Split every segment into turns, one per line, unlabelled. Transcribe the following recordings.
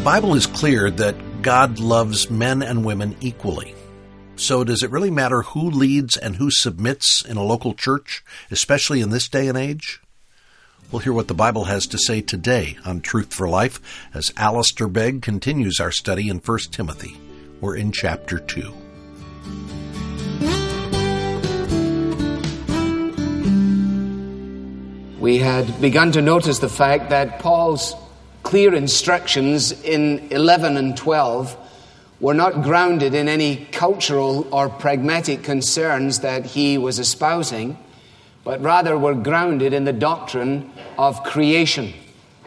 Bible is clear that God loves men and women equally. So does it really matter who leads and who submits in a local church, especially in this day and age? We'll hear what the Bible has to say today on Truth for Life as Alistair Begg continues our study in 1 Timothy. We're in chapter 2.
We had begun to notice the fact that Paul's clear instructions in 11 and 12 were not grounded in any cultural or pragmatic concerns that he was espousing, but rather were grounded in the doctrine of creation,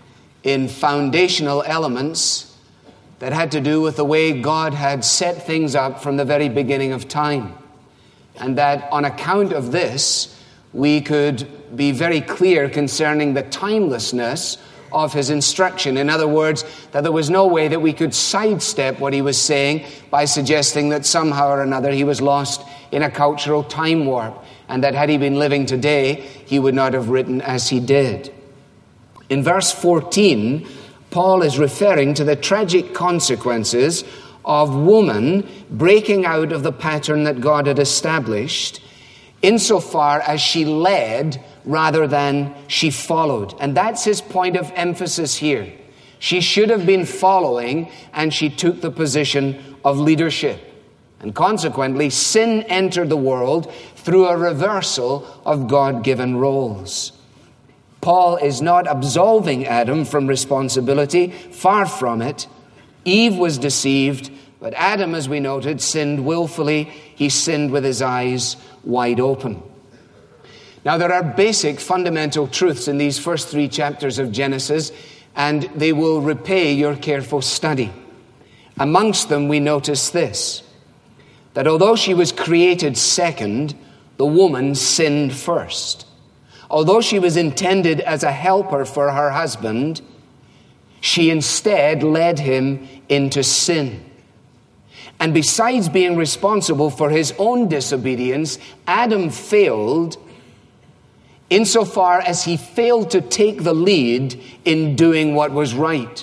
in foundational elements that had to do with the way God had set things up from the very beginning of time. And that on account of this, we could be very clear concerning the timelessness of his instruction. In other words, that there was no way that we could sidestep what he was saying by suggesting that somehow or another he was lost in a cultural time warp, and that had he been living today, he would not have written as he did. In verse 14, Paul is referring to the tragic consequences of woman breaking out of the pattern that God had established, insofar as she led rather than she followed. And that's his point of emphasis here. She should have been following, and she took the position of leadership. And consequently, sin entered the world through a reversal of God-given roles. Paul is not absolving Adam from responsibility. Far from it. Eve was deceived, but Adam, as we noted, sinned willfully. He sinned with his eyes wide open. Now, there are basic fundamental truths in these first 3 chapters of Genesis, and they will repay your careful study. Amongst them, we notice this, that although she was created second, the woman sinned first. Although she was intended as a helper for her husband, she instead led him into sin. And besides being responsible for his own disobedience, Adam failed insofar as he failed to take the lead in doing what was right.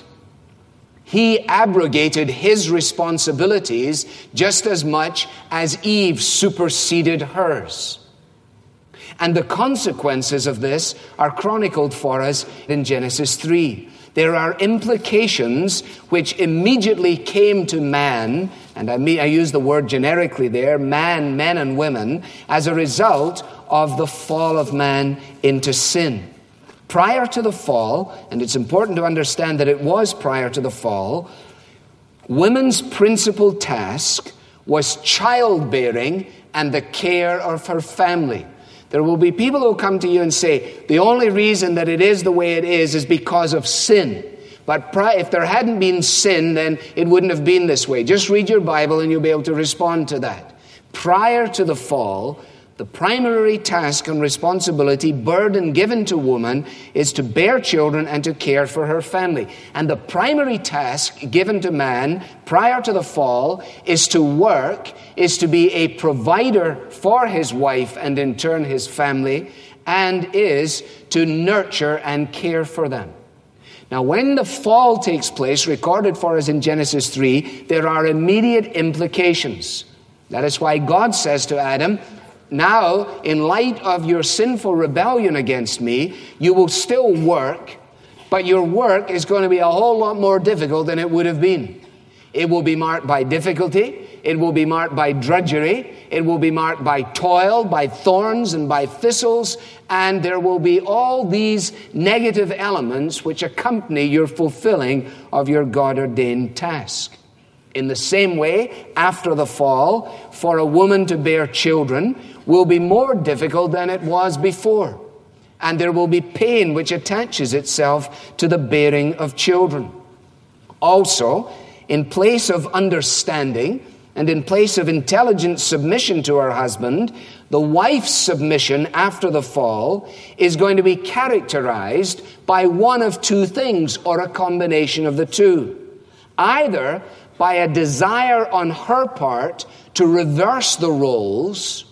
He abrogated his responsibilities just as much as Eve superseded hers. And the consequences of this are chronicled for us in Genesis 3. There are implications which immediately came to man, and I use the word generically there, man, men and women, as a result of the fall of man into sin. Prior to the fall, and it's important to understand that it was prior to the fall, women's principal task was childbearing and the care of her family. There will be people who come to you and say, the only reason that it is the way it is because of sin. But if there hadn't been sin, then it wouldn't have been this way. Just read your Bible and you'll be able to respond to that. Prior to the fall, the primary task and responsibility, burden given to woman, is to bear children and to care for her family. And the primary task given to man prior to the fall is to work, is to be a provider for his wife and in turn his family, and is to nurture and care for them. Now, when the fall takes place, recorded for us in Genesis 3, there are immediate implications. That is why God says to Adam, now, in light of your sinful rebellion against me, you will still work, but your work is going to be a whole lot more difficult than it would have been. It will be marked by difficulty. It will be marked by drudgery. It will be marked by toil, by thorns, and by thistles. And there will be all these negative elements which accompany your fulfilling of your God-ordained task. In the same way, after the fall, for a woman to bear children will be more difficult than it was before. And there will be pain which attaches itself to the bearing of children. Also, in place of understanding and in place of intelligent submission to her husband, the wife's submission after the fall is going to be characterized by one of two things, or a combination of the two. Either by a desire on her part to reverse the roles,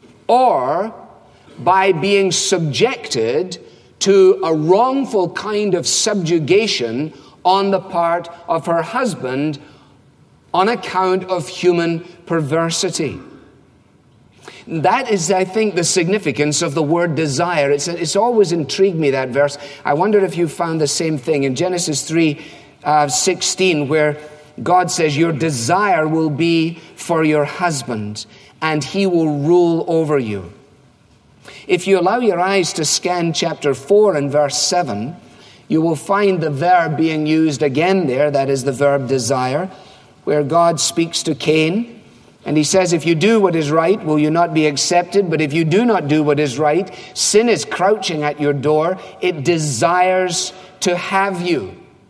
or by being subjected to a wrongful kind of subjugation on the part of her husband on account of human perversity. That is, I think, the significance of the word desire. It's always intrigued me, that verse. I wonder if you found the same thing in Genesis 3:16, where God says, your desire will be for your husband, and he will rule over you. If you allow your eyes to scan chapter 4 and verse 7, you will find the verb being used again there. That is the verb desire, where God speaks to Cain. And he says, if you do what is right, will you not be accepted? But if you do not do what is right, sin is crouching at your door. It desires to have you.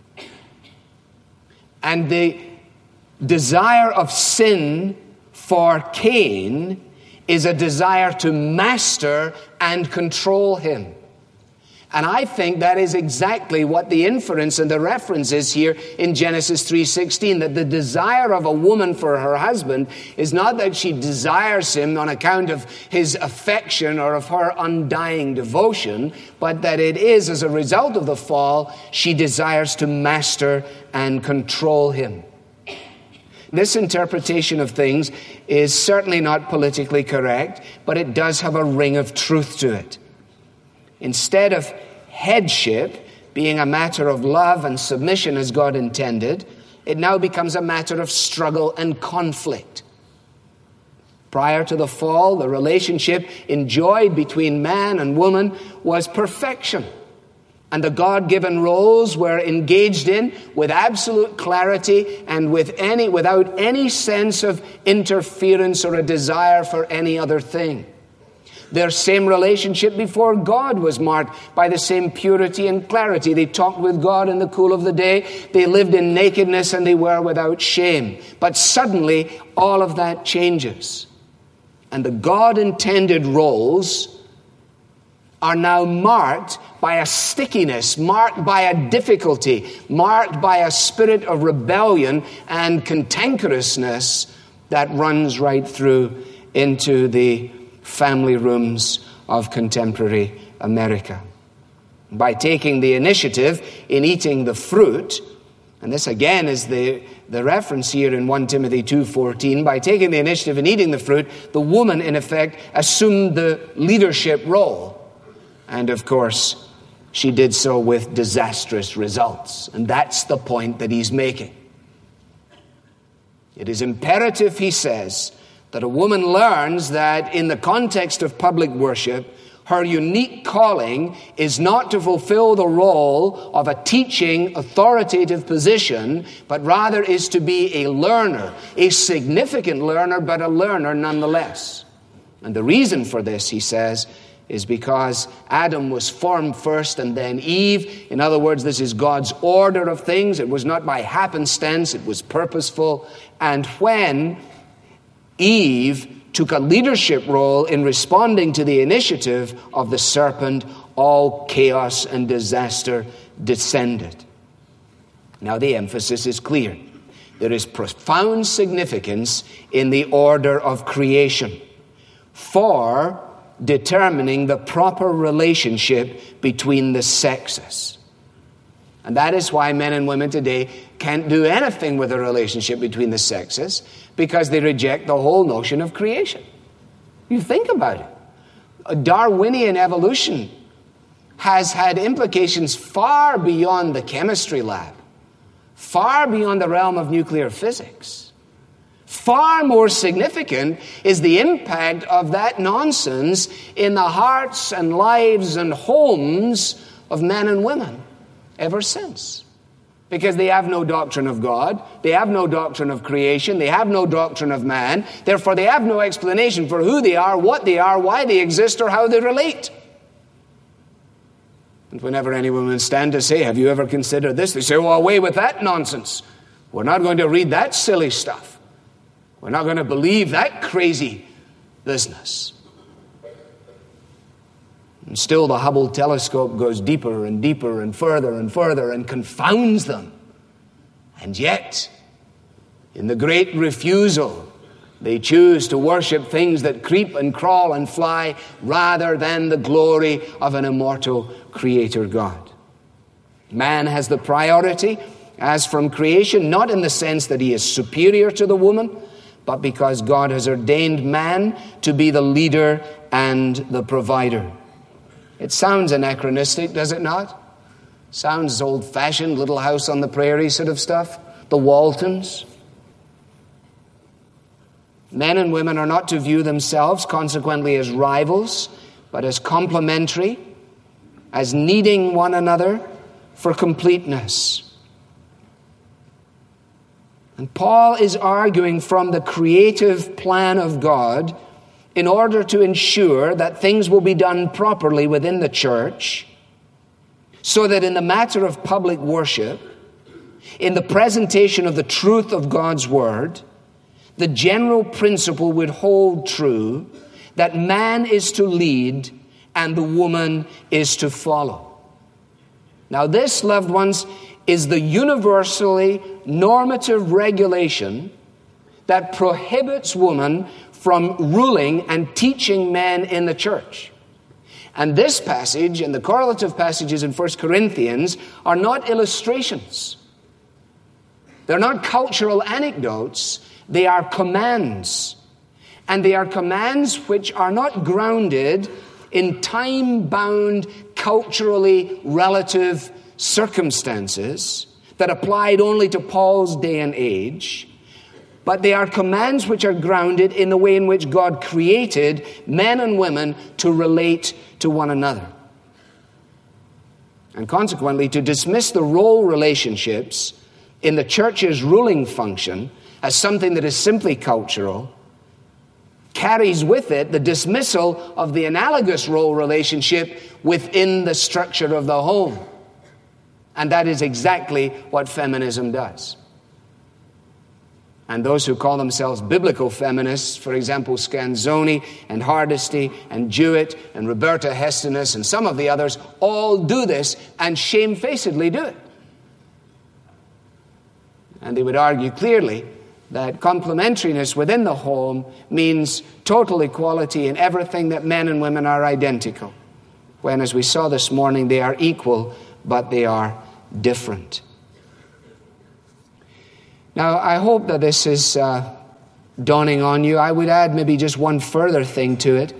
And the desire of sin for Cain is a desire to master and control him. And I think that is exactly what the inference and the reference is here in Genesis 3:16, that the desire of a woman for her husband is not that she desires him on account of his affection or of her undying devotion, but that it is as a result of the fall, she desires to master and control him. This interpretation of things is certainly not politically correct, but it does have a ring of truth to it. Instead of headship being a matter of love and submission as God intended, it now becomes a matter of struggle and conflict. Prior to the fall, the relationship enjoyed between man and woman was perfection. And the God-given roles were engaged in with absolute clarity and without any sense of interference or a desire for any other thing. Their same relationship before God was marked by the same purity and clarity. They talked with God in the cool of the day. They lived in nakedness and they were without shame. But suddenly, all of that changes. And the God-intended roles are now marked by a stickiness, marked by a difficulty, marked by a spirit of rebellion and cantankerousness that runs right through into the family rooms of contemporary America. By taking the initiative in eating the fruit, and this again is the reference here in 1 Timothy 2:14, by taking the initiative in eating the fruit, the woman in effect assumed the leadership role. And of course, she did so with disastrous results. And that's the point that he's making. It is imperative, he says, that a woman learns that in the context of public worship, her unique calling is not to fulfill the role of a teaching, authoritative position, but rather is to be a learner, a significant learner, but a learner nonetheless. And the reason for this, he says, is because Adam was formed first and then Eve. In other words, this is God's order of things. It was not by happenstance, it was purposeful. And when Eve took a leadership role in responding to the initiative of the serpent, all chaos and disaster descended. Now the emphasis is clear. There is profound significance in the order of creation for determining the proper relationship between the sexes. And that is why men and women today can't do anything with the relationship between the sexes, because they reject the whole notion of creation. You think about it. Darwinian evolution has had implications far beyond the chemistry lab, far beyond the realm of nuclear physics. Far more significant is the impact of that nonsense in the hearts and lives and homes of men and women ever since. Because they have no doctrine of God, they have no doctrine of creation, they have no doctrine of man, therefore they have no explanation for who they are, what they are, why they exist, or how they relate. And whenever any women stand to say, have you ever considered this? They say, well, away with that nonsense. We're not going to read that silly stuff. We're not going to believe that crazy business. And still the Hubble telescope goes deeper and deeper and further and confounds them. And yet, in the great refusal, they choose to worship things that creep and crawl and fly rather than the glory of an immortal Creator God. Man has the priority, as from creation, not in the sense that he is superior to the woman, but because God has ordained man to be the leader and the provider. It sounds anachronistic, does it not? Sounds old-fashioned, Little House on the Prairie sort of stuff. The Waltons. Men and women are not to view themselves, consequently, as rivals, but as complementary, as needing one another for completeness. And Paul is arguing from the creative plan of God in order to ensure that things will be done properly within the church, so that in the matter of public worship, in the presentation of the truth of God's word, the general principle would hold true that man is to lead and the woman is to follow. Now this, loved ones, is the universally normative regulation that prohibits woman from ruling and teaching men in the church. And this passage and the correlative passages in 1 Corinthians are not illustrations. They're not cultural anecdotes. They are commands. And they are commands which are not grounded in time-bound, culturally relative circumstances that applied only to Paul's day and age, but they are commands which are grounded in the way in which God created men and women to relate to one another. And consequently, to dismiss the role relationships in the church's ruling function as something that is simply cultural carries with it the dismissal of the analogous role relationship within the structure of the home. And that is exactly what feminism does. And those who call themselves biblical feminists, for example, Scanzoni and Hardesty and Jewett and Roberta Hestinus and some of the others, all do this and shamefacedly do it. And they would argue clearly that complementariness within the home means total equality in everything, that men and women are identical. When, as we saw this morning, they are equal, but they are different. Now, I hope that this is dawning on you. I would add maybe just one further thing to it.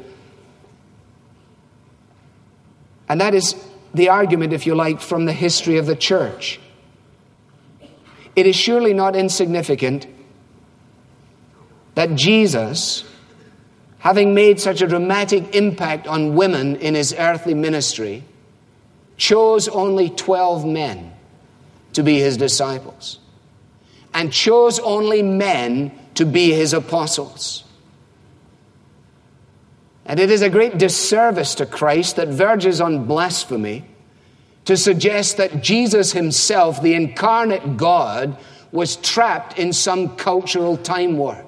And that is the argument, if you like, from the history of the church. It is surely not insignificant that Jesus, having made such a dramatic impact on women in his earthly ministry, chose only 12 men to be his disciples, and chose only men to be his apostles. And it is a great disservice to Christ that verges on blasphemy to suggest that Jesus himself, the incarnate God, was trapped in some cultural time warp.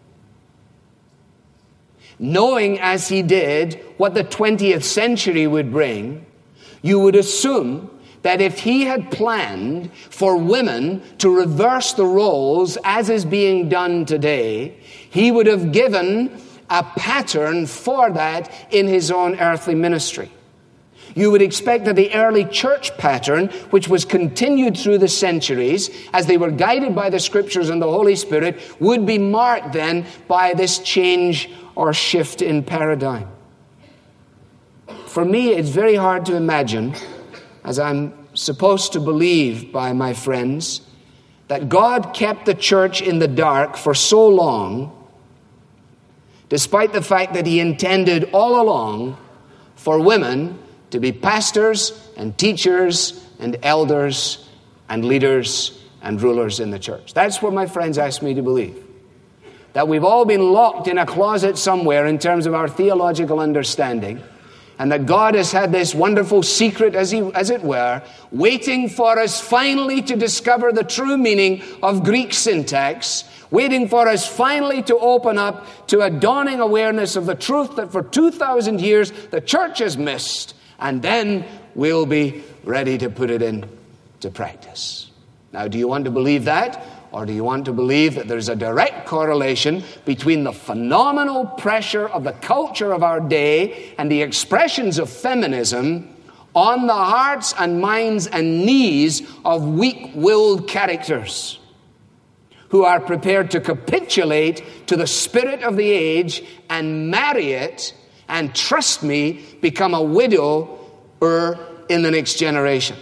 Knowing as he did what the 20th century would bring, you would assume that if he had planned for women to reverse the roles as is being done today, he would have given a pattern for that in his own earthly ministry. You would expect that the early church pattern, which was continued through the centuries as they were guided by the Scriptures and the Holy Spirit, would be marked then by this change or shift in paradigm. For me, it's very hard to imagine, as I'm supposed to believe by my friends, that God kept the church in the dark for so long, despite the fact that he intended all along for women to be pastors and teachers and elders and leaders and rulers in the church. That's what my friends ask me to believe. That we've all been locked in a closet somewhere in terms of our theological understanding, and that God has had this wonderful secret, as it were, waiting for us finally to discover the true meaning of Greek syntax, waiting for us finally to open up to a dawning awareness of the truth that for 2,000 years the church has missed, and then we'll be ready to put it into practice. Now, do you want to believe that? Or do you want to believe that there's a direct correlation between the phenomenal pressure of the culture of our day and the expressions of feminism on the hearts and minds and knees of weak-willed characters who are prepared to capitulate to the spirit of the age and marry it and, trust me, become a widower in the next generation.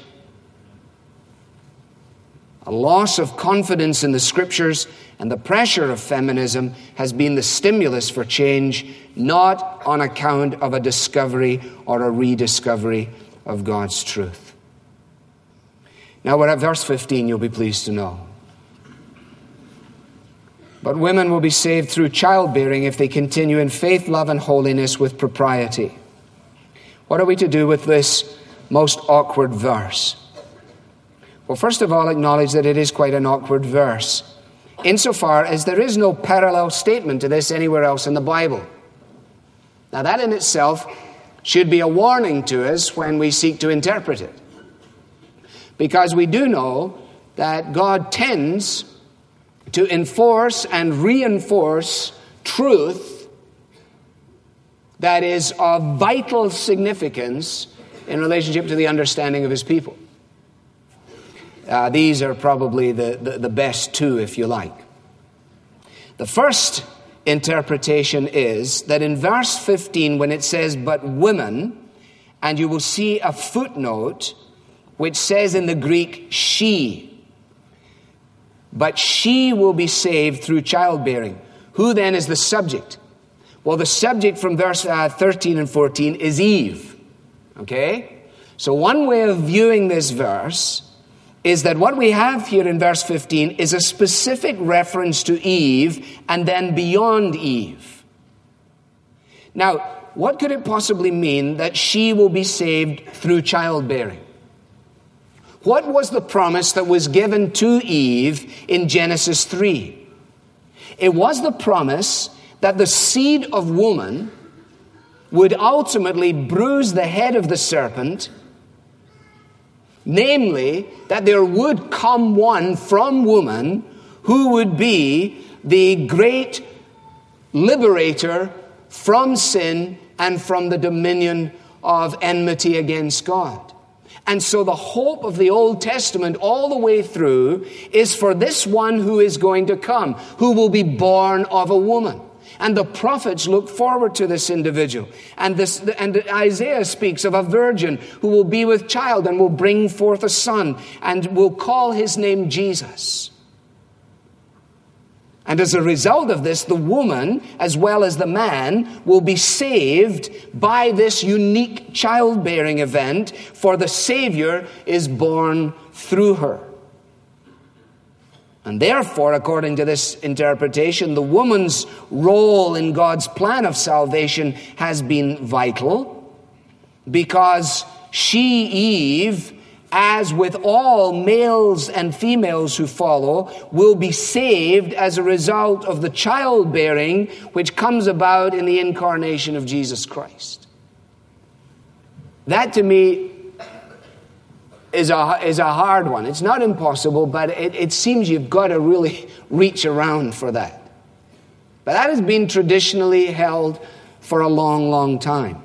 A loss of confidence in the Scriptures and the pressure of feminism has been the stimulus for change, not on account of a discovery or a rediscovery of God's truth. Now we're at verse 15, you'll be pleased to know. But women will be saved through childbearing if they continue in faith, love, and holiness with propriety. What are we to do with this most awkward verse? Well, first of all, acknowledge that it is quite an awkward verse, insofar as there is no parallel statement to this anywhere else in the Bible. Now, that in itself should be a warning to us when we seek to interpret it, because we do know that God tends to enforce and reinforce truth that is of vital significance in relationship to the understanding of his people. These are probably the best two, if you like. The first interpretation is that in verse 15, when it says, but women, and you will see a footnote which says in the Greek, she. But she will be saved through childbearing. Who then is the subject? Well, the subject from verse 13 and 14 is Eve. Okay? So one way of viewing this verse is that what we have here in verse 15 is a specific reference to Eve and then beyond Eve. Now, what could it possibly mean that she will be saved through childbearing? What was the promise that was given to Eve in Genesis 3? It was the promise that the seed of woman would ultimately bruise the head of the serpent, namely, that there would come one from woman who would be the great liberator from sin and from the dominion of enmity against God. And so the hope of the Old Testament all the way through is for this one who is going to come, who will be born of a woman. And the prophets look forward to this individual. And Isaiah speaks of a virgin who will be with child and will bring forth a son and will call his name Jesus. And as a result of this, the woman, as well as the man, will be saved by this unique childbearing event, for the Savior is born through her. And therefore, according to this interpretation, the woman's role in God's plan of salvation has been vital, because she, Eve, as with all males and females who follow, will be saved as a result of the childbearing which comes about in the incarnation of Jesus Christ. That to me is a hard one. It's not impossible, but it seems you've got to really reach around for that. But that has been traditionally held for a long, long time.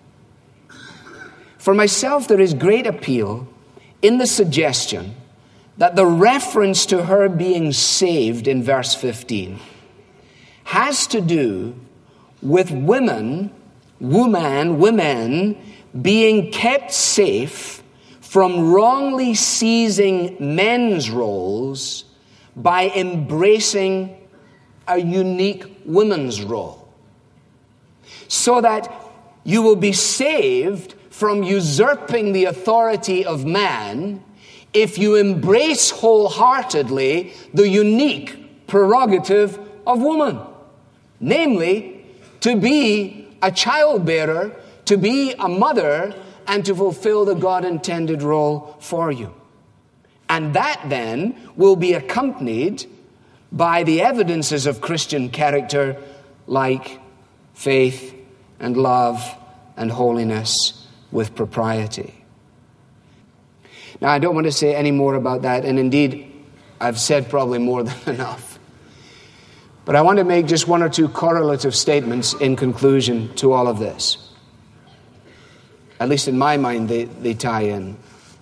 For myself, there is great appeal in the suggestion that the reference to her being saved in verse 15 has to do with women being kept safe from wrongly seizing men's roles by embracing a unique woman's role. So that you will be saved from usurping the authority of man if you embrace wholeheartedly the unique prerogative of woman. Namely, to be a childbearer, to be a mother, and to fulfill the God-intended role for you. And that then will be accompanied by the evidences of Christian character like faith and love and holiness with propriety. Now, I don't want to say any more about that, and indeed, I've said probably more than enough. But I want to make just one or two correlative statements in conclusion to all of this. At least in my mind, they tie in.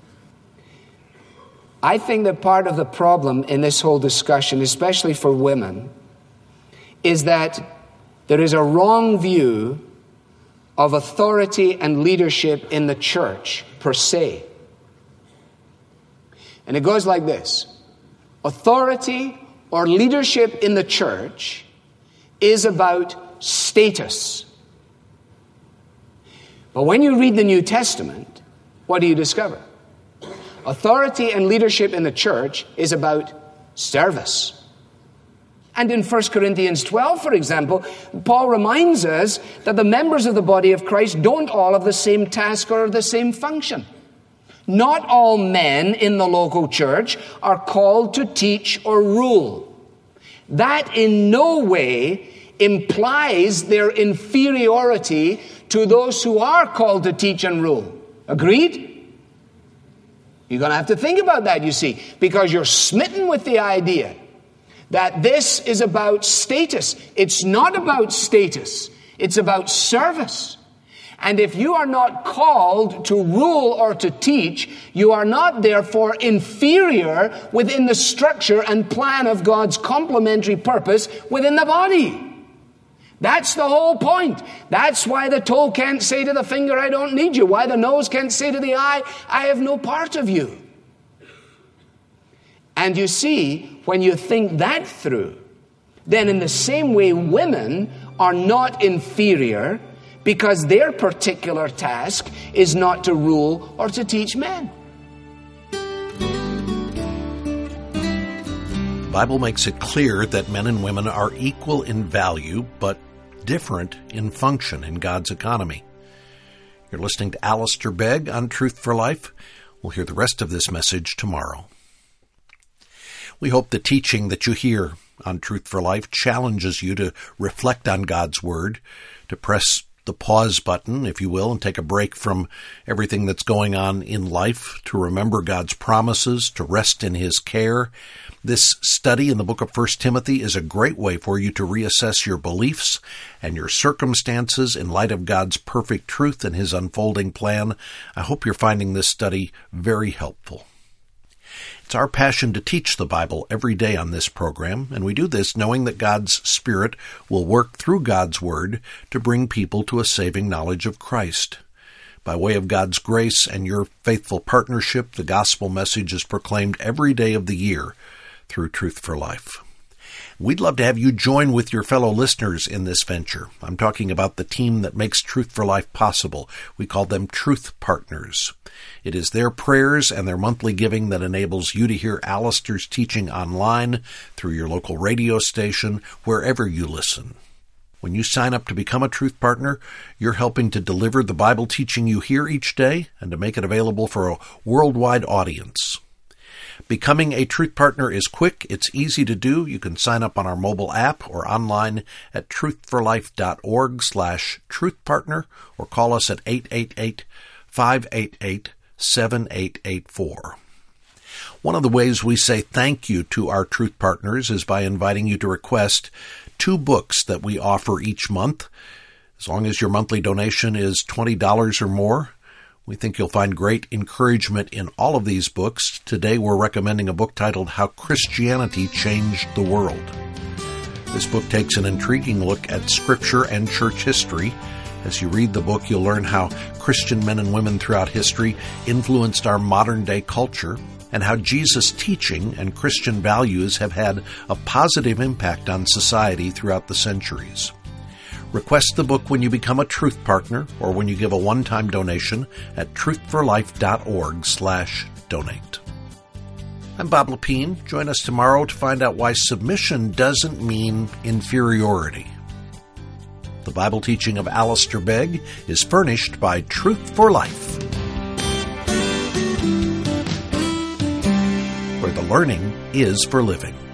I think that part of the problem in this whole discussion, especially for women, is that there is a wrong view of authority and leadership in the church per se. And it goes like this. Authority or leadership in the church is about status. But when you read the New Testament, what do you discover? Authority and leadership in the church is about service. And in 1 Corinthians 12, for example, Paul reminds us that the members of the body of Christ don't all have the same task or the same function. Not all men in the local church are called to teach or rule. That in no way implies their inferiority to those who are called to teach and rule. Agreed? You're going to have to think about that, you see, because you're smitten with the idea that this is about status. It's not about status. It's about service. And if you are not called to rule or to teach, you are not therefore inferior within the structure and plan of God's complementary purpose within the body. That's the whole point. That's why the toe can't say to the finger, I don't need you. Why the nose can't say to the eye, I have no part of you. And you see, when you think that through, then in the same way, women are not inferior because their particular task is not to rule or to teach men.
The Bible makes it clear that men and women are equal in value, but different in function in God's economy. You're listening to Alistair Begg on Truth for Life. We'll hear the rest of this message tomorrow. We hope the teaching that you hear on Truth for Life challenges you to reflect on God's Word, to press the pause button, if you will, and take a break from everything that's going on in life, to remember God's promises, to rest in His care. This study in the book of 1 Timothy is a great way for you to reassess your beliefs and your circumstances in light of God's perfect truth and His unfolding plan. I hope you're finding this study very helpful. It's our passion to teach the Bible every day on this program, and we do this knowing that God's Spirit will work through God's Word to bring people to a saving knowledge of Christ. By way of God's grace and your faithful partnership, the gospel message is proclaimed every day of the year through Truth for Life. We'd love to have you join with your fellow listeners in this venture. I'm talking about the team that makes Truth for Life possible. We call them Truth Partners. It is their prayers and their monthly giving that enables you to hear Alistair's teaching online, through your local radio station, wherever you listen. When you sign up to become a Truth Partner, you're helping to deliver the Bible teaching you hear each day and to make it available for a worldwide audience. Becoming a Truth Partner is quick. It's easy to do. You can sign up on our mobile app or online at truthforlife.org/truthpartner or call us at 888-588-7884. One of the ways we say thank you to our Truth Partners is by inviting you to request 2 books that we offer each month. As long as your monthly donation is $20 or more, we think you'll find great encouragement in all of these books. Today we're recommending a book titled How Christianity Changed the World. This book takes an intriguing look at Scripture and church history. As you read the book, you'll learn how Christian men and women throughout history influenced our modern-day culture, and how Jesus' teaching and Christian values have had a positive impact on society throughout the centuries. Request the book when you become a Truth Partner or when you give a one-time donation at truthforlife.org/donate. I'm Bob Lepine. Join us tomorrow to find out why submission doesn't mean inferiority. The Bible teaching of Alistair Begg is furnished by Truth for Life, where the learning is for living.